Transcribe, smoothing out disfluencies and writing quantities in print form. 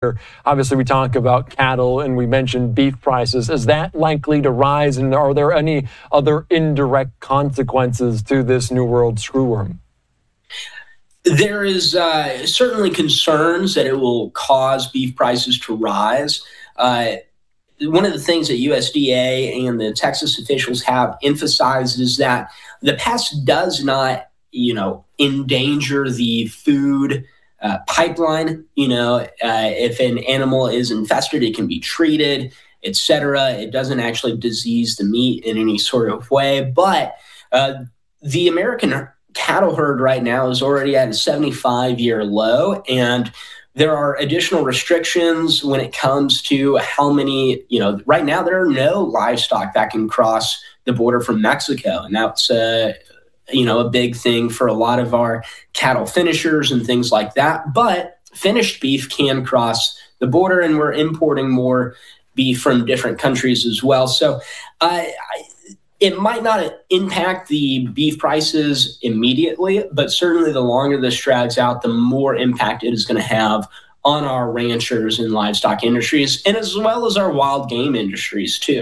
Obviously, we talk about cattle and we mentioned beef prices. Is that likely to rise? And are there any other indirect consequences to this New World screwworm? There is certainly concerns that it will cause beef prices to rise. One of the things that USDA and the Texas officials have emphasized is that the pest does not, endanger the food pipeline. If an animal is infested, it can be treated, etc. It doesn't actually disease the meat in any sort of way. But the American cattle herd right now is already at a 75-year low, and there are additional restrictions when it comes to how many, right now there are no livestock that can cross the border from Mexico. And that's, a big thing for a lot of our cattle finishers and things like that. But finished beef can cross the border, and we're importing more beef from different countries as well. So it might not impact the beef prices immediately, but certainly the longer this drags out, the more impact it is going to have on our ranchers and livestock industries, and as well as our wild game industries too.